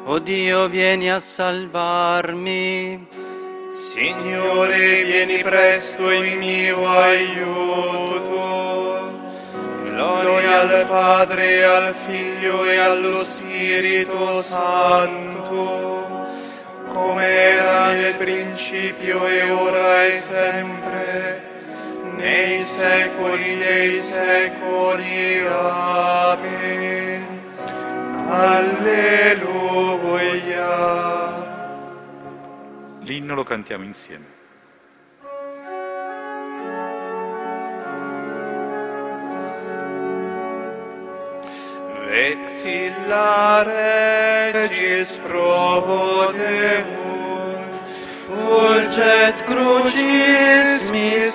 O Dio, vieni a salvarmi. Signore, vieni presto in mio aiuto. Gloria al Padre, al Figlio e allo Spirito Santo, come era nel principio e ora e sempre, nei secoli dei secoli. Amen. Alleluia. L'inno lo cantiamo insieme. Vexilla Regis pro Deum, Fulget crucis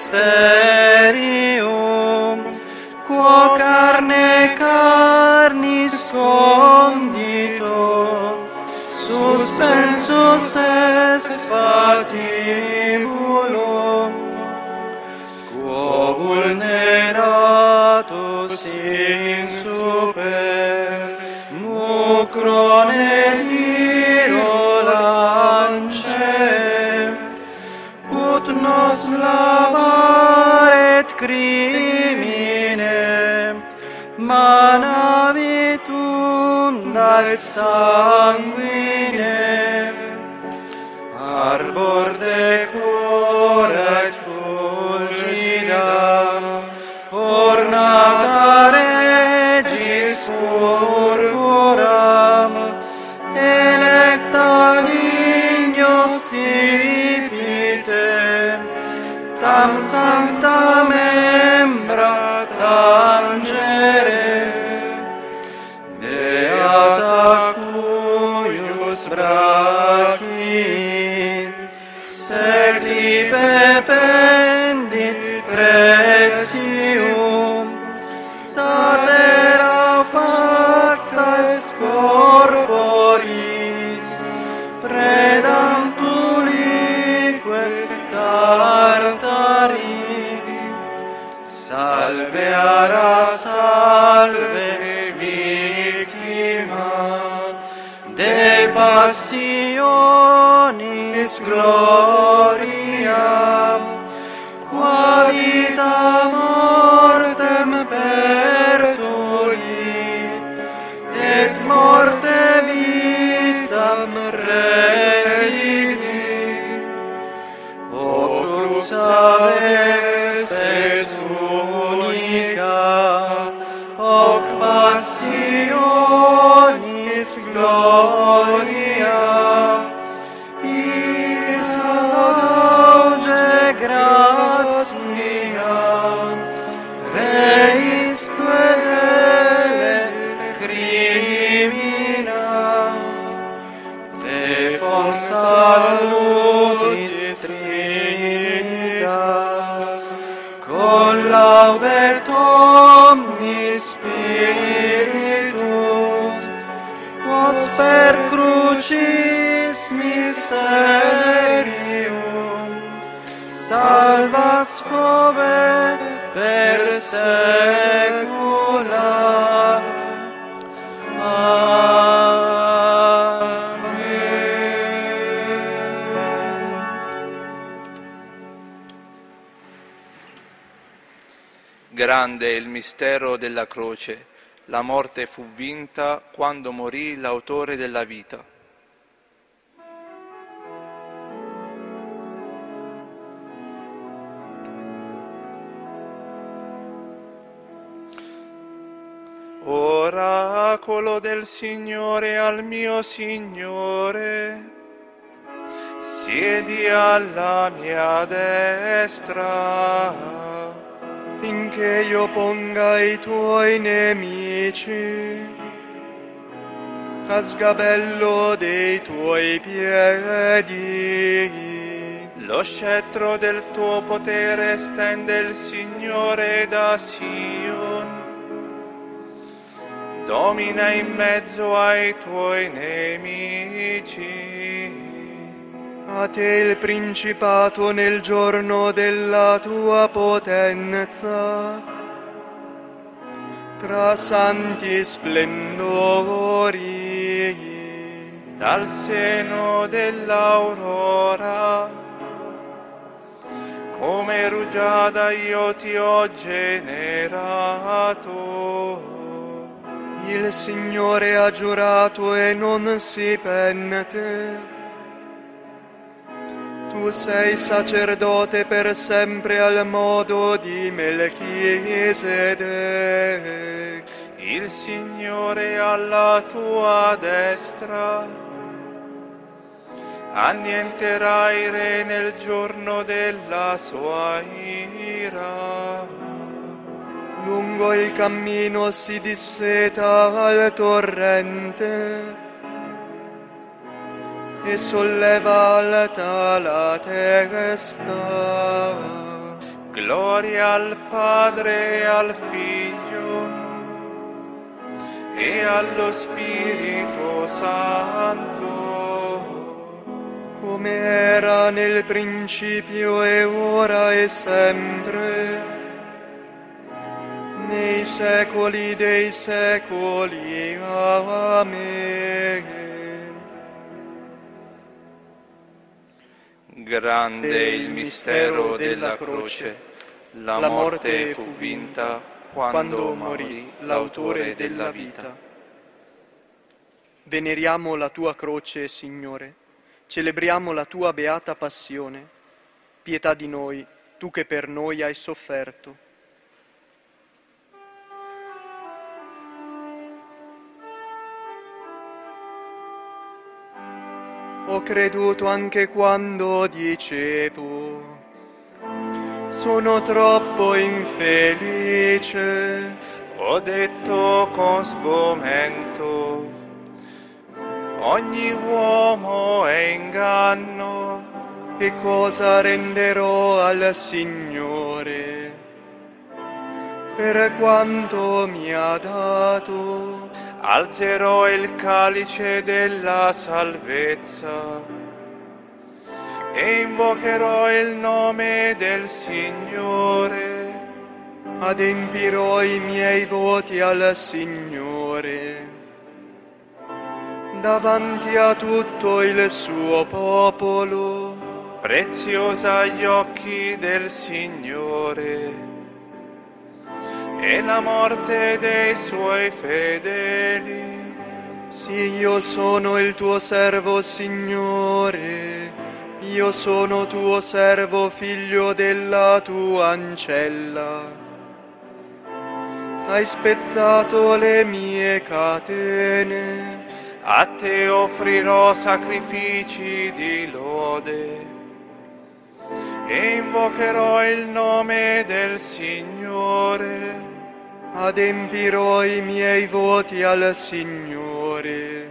mysterium, quo carne carnis condito, suspensus est patibulum, quo vulneratus in super mucrone lance, ut nos lavaret crimine, manavit unda et sanguine, arbor decora et fulgida, ornata regis purpuram, electa dignos sipite, tam sancta membra tangere, beata cuius brachis secli pendit pretium, statera facta est corporis, predam tulique tartari. Salve ara salve victima de passionis gloria, qua vita mortem pertuli, et morte vitam redidi. O cruza vestes unica, hoc passionis gloria, is auge gratia, reis quedele crimina, te fons salutis Trinitas, collaudet omnis spiritus, quos per crucis mysterium salvas fove per secula. Grande è il mistero della croce. La morte fu vinta quando morì l'autore della vita. Oracolo del Signore al mio Signore, siedi alla mia destra, finché io ponga i tuoi nemici a sgabello dei tuoi piedi. Lo scettro del tuo potere stende il Signore da Sion, domina in mezzo ai tuoi nemici. A te il principato nel giorno della tua potenza, tra santi splendori. dal seno dell'aurora, come rugiada io ti ho generato. Il Signore ha giurato e non si pente. Tu sei sacerdote per sempre al modo di Melchisedec. Il Signore alla tua destra, annienterà i re nel giorno della sua ira. Lungo il cammino si disseta al torrente e solleva alta la testa. Gloria al Padre e al Figlio e allo Spirito Santo, come era nel principio e ora e sempre, nei secoli dei secoli. Amen. Grande è il mistero della croce, la morte fu vinta quando morì l'autore della vita. Veneriamo la tua croce, Signore, celebriamo la tua beata passione. Pietà di noi, tu che per noi hai sofferto. Ho creduto anche quando dicevo: sono troppo infelice. Ho detto con sgomento: ogni uomo è inganno. Che cosa renderò al Signore per quanto mi ha dato? Alzerò il calice della salvezza e invocherò il nome del Signore. Adempirò i miei voti al Signore davanti a tutto il suo popolo. Preziosa agli occhi del Signore e la morte dei suoi fedeli. Sì, io sono il tuo servo, Signore, io sono tuo servo, figlio della tua ancella. Hai spezzato le mie catene. A te offrirò sacrifici di lode e invocherò il nome del Signore. Adempirò i miei voti al Signore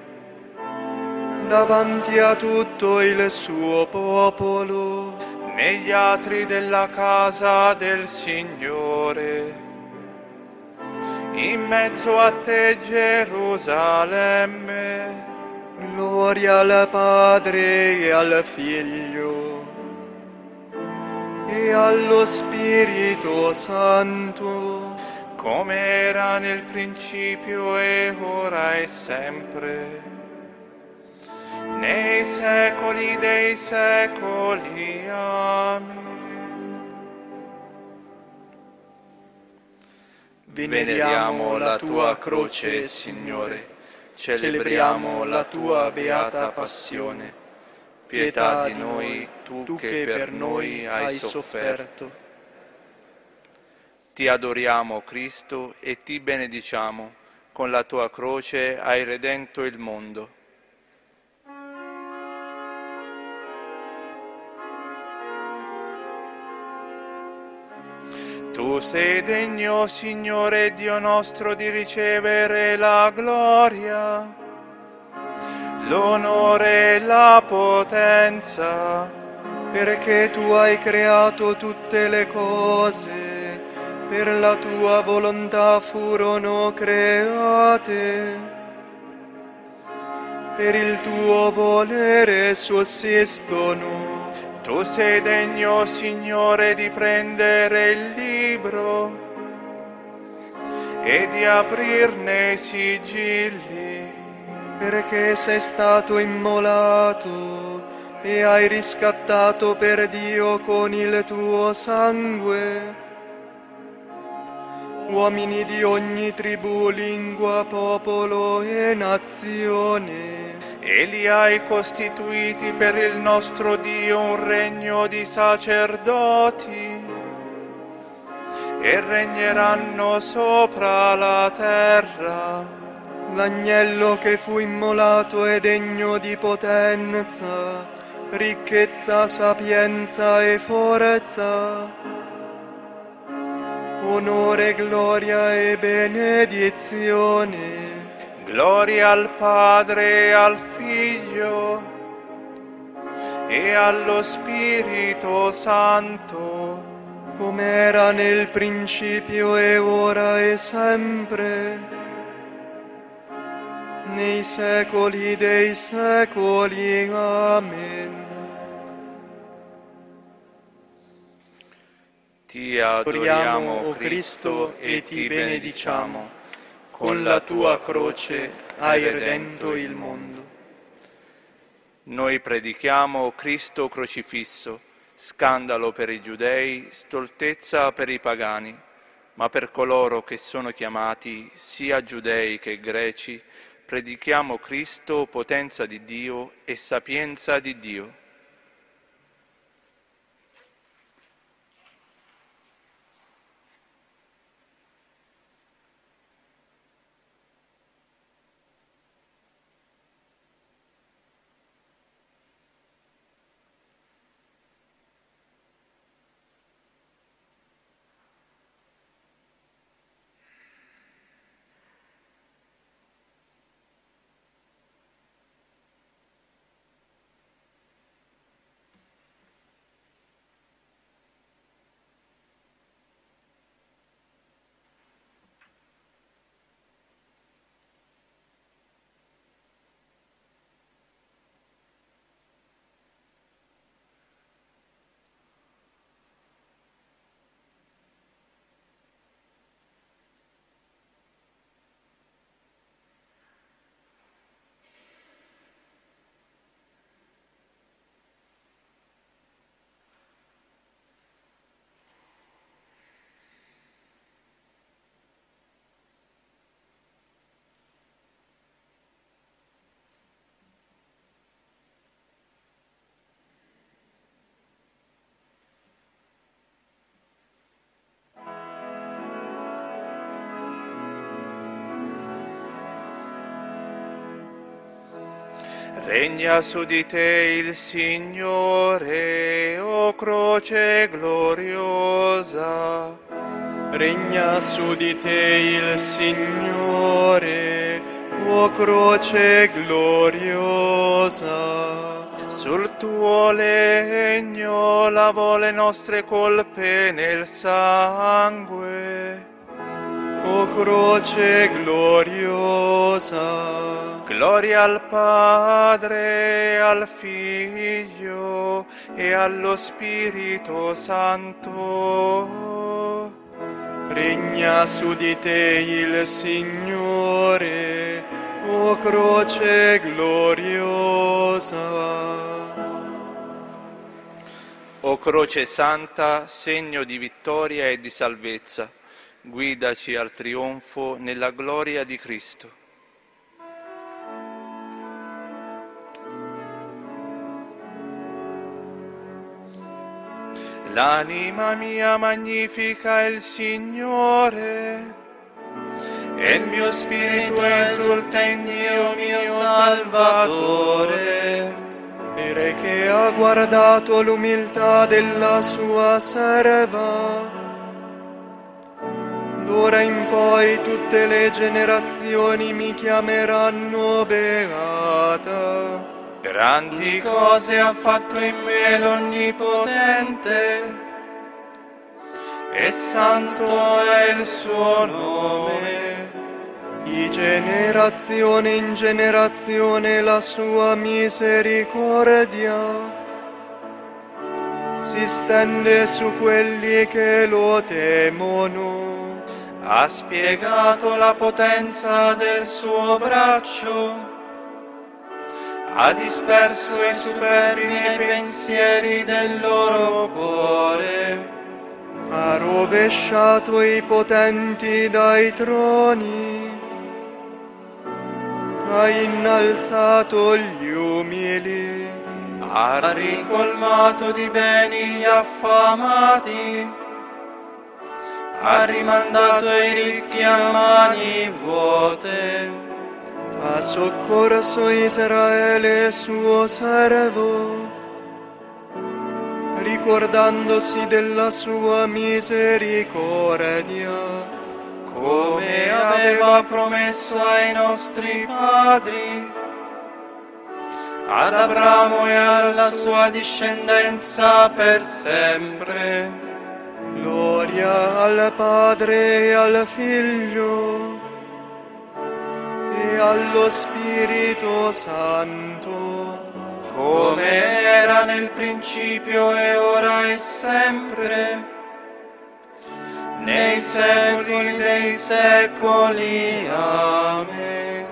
davanti a tutto il suo popolo. Negli atri della casa del Signore, in mezzo a te Gerusalemme. Gloria al Padre e al Figlio e allo Spirito Santo, come era nel principio e ora e sempre, nei secoli dei secoli. Amen. Veneriamo la tua croce, Signore, celebriamo la tua beata passione. Pietà di noi, tu che per noi hai sofferto. Ti adoriamo, Cristo, e ti benediciamo. Con la tua croce hai redento il mondo. Tu sei degno, Signore Dio nostro, di ricevere la gloria, l'onore e la potenza, perché tu hai creato tutte le cose. Per la tua volontà furono create, per il tuo volere sussistono. Tu sei degno, Signore, di prendere il libro e di aprirne i sigilli. perché sei stato immolato e hai riscattato per Dio con il tuo sangue uomini di ogni tribù, lingua, popolo e nazione. E li hai costituiti per il nostro Dio un regno di sacerdoti, e regneranno sopra la terra. L'agnello che fu immolato è degno di potenza, ricchezza, sapienza e forza, onore, gloria e benedizione. Gloria al Padre e al Figlio e allo Spirito Santo, come era nel principio e ora e sempre, nei secoli dei secoli. Amen. Ti adoriamo, o Cristo, e ti benediciamo. Con la tua croce hai redento il mondo. Noi predichiamo Cristo crocifisso, scandalo per i giudei, stoltezza per i pagani, ma per coloro che sono chiamati, sia giudei che greci, predichiamo Cristo, potenza di Dio e sapienza di Dio. Regna su di te il Signore, o croce gloriosa. Regna su di te il Signore, o croce gloriosa. Sul tuo legno lavò le nostre colpe nel sangue, o croce gloriosa. Gloria al Padre, al Figlio e allo Spirito Santo. Regna su di te il Signore, o croce gloriosa. O croce santa, segno di vittoria e di salvezza, guidaci al trionfo nella gloria di Cristo. L'anima mia magnifica il Signore, e il mio spirito esulta in Dio mio Salvatore, perché ha guardato l'umiltà della sua serva. D'ora in poi tutte le generazioni mi chiameranno beata. Grandi cose ha fatto in me l'Onnipotente, e santo è il suo nome. Di generazione in generazione la sua misericordia si stende su quelli che lo temono. Ha spiegato la potenza del suo braccio, ha disperso i superbi nei pensieri del loro cuore, ha rovesciato i potenti dai troni, ha innalzato gli umili, ha ricolmato di beni gli affamati, ha rimandato i ricchi a mani vuote, ha soccorso Israele suo servo, ricordandosi della sua misericordia, come aveva promesso ai nostri padri, ad Abramo e alla sua discendenza per sempre. Gloria al Padre e al Figlio e allo Spirito Santo, come era nel principio e ora e sempre, nei secoli dei secoli. Amen.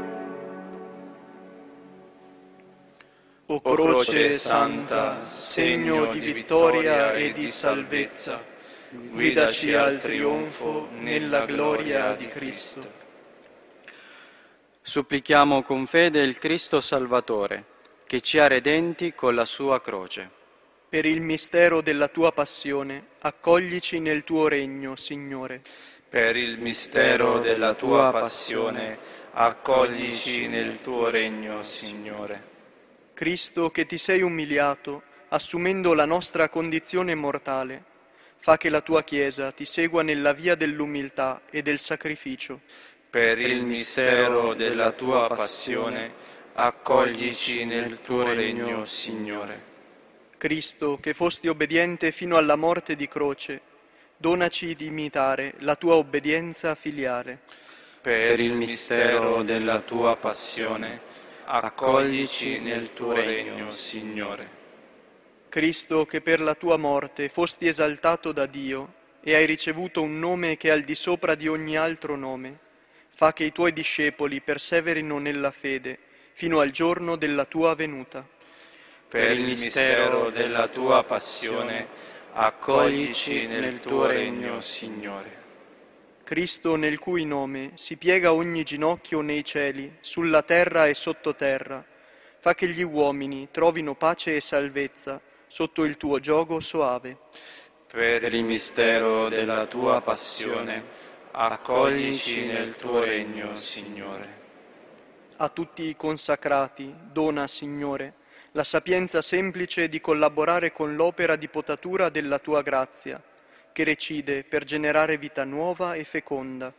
O croce santa, segno di vittoria e di salvezza, guidaci al trionfo nella gloria di Cristo. Supplichiamo con fede il Cristo Salvatore, che ci ha redenti con la sua croce. Per il mistero della tua passione, accoglici nel tuo regno, Signore. Per il mistero della tua passione, accoglici nel tuo regno, Signore. Cristo, che ti sei umiliato, assumendo la nostra condizione mortale, fa che la tua Chiesa ti segua nella via dell'umiltà e del sacrificio. Per il mistero della tua passione, accoglici nel tuo regno, Signore. Cristo, che fosti obbediente fino alla morte di croce, donaci di imitare la tua obbedienza filiale. Per il mistero della tua passione, accoglici nel tuo regno, Signore. Cristo, che per la tua morte fosti esaltato da Dio e hai ricevuto un nome che è al di sopra di ogni altro nome, fa che i tuoi discepoli perseverino nella fede fino al giorno della tua venuta. Per il mistero della tua passione, accoglici nel tuo regno, Signore. Cristo, nel cui nome si piega ogni ginocchio nei cieli, sulla terra e sottoterra, fa che gli uomini trovino pace e salvezza sotto il tuo giogo soave. Per il mistero della tua passione, accoglici nel tuo regno, Signore. A tutti i consacrati dona, Signore, la sapienza semplice di collaborare con l'opera di potatura della tua grazia, che recide per generare vita nuova e feconda.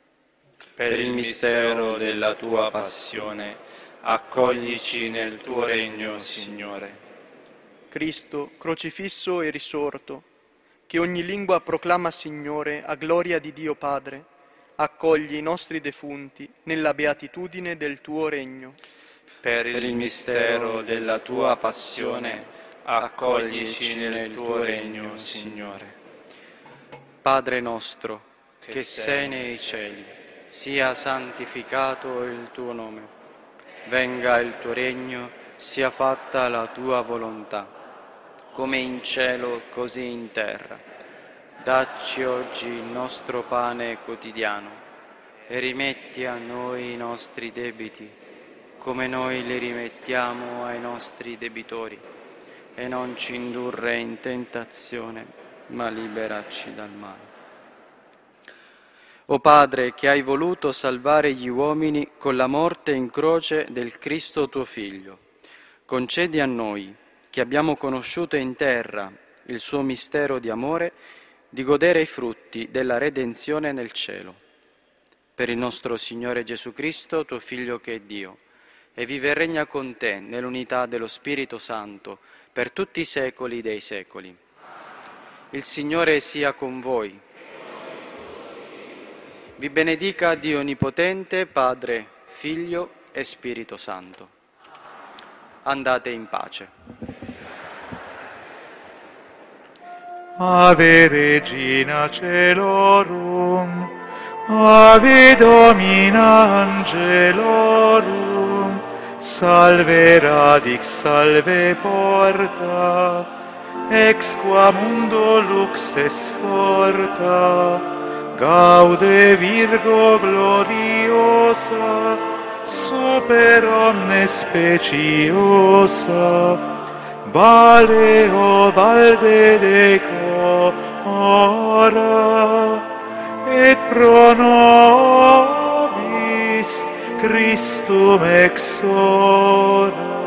Per il mistero della tua passione, accoglici nel tuo regno, Signore. Cristo, crocifisso e risorto, che ogni lingua proclama Signore a gloria di Dio Padre, accogli i nostri defunti nella beatitudine del tuo regno. Per il mistero della tua passione, accoglici nel tuo regno, Signore. Padre nostro, che sei nei cieli, sia santificato il tuo nome. Venga il tuo regno, sia fatta la tua volontà, come in cielo, così in terra. Dacci oggi il nostro pane quotidiano e rimetti a noi i nostri debiti, come noi li rimettiamo ai nostri debitori, e non ci indurre in tentazione, ma liberaci dal male. O Padre, che hai voluto salvare gli uomini con la morte in croce del Cristo tuo Figlio, concedi a noi, che abbiamo conosciuto in terra il suo mistero di amore, di godere i frutti della redenzione nel cielo. Per il nostro Signore Gesù Cristo, tuo Figlio che è Dio, e vive e regna con te nell'unità dello Spirito Santo per tutti i secoli dei secoli. Il Signore sia con voi. Vi benedica Dio Onnipotente, Padre, Figlio e Spirito Santo. Andate in pace. Ave Regina Celorum, Ave Domina Angelorum, salve radix, salve porta, ex qua mundo lux estorta, gaude Virgo gloriosa, super omnes speciosa, vale o valde decora, et pro nobis Christum exora.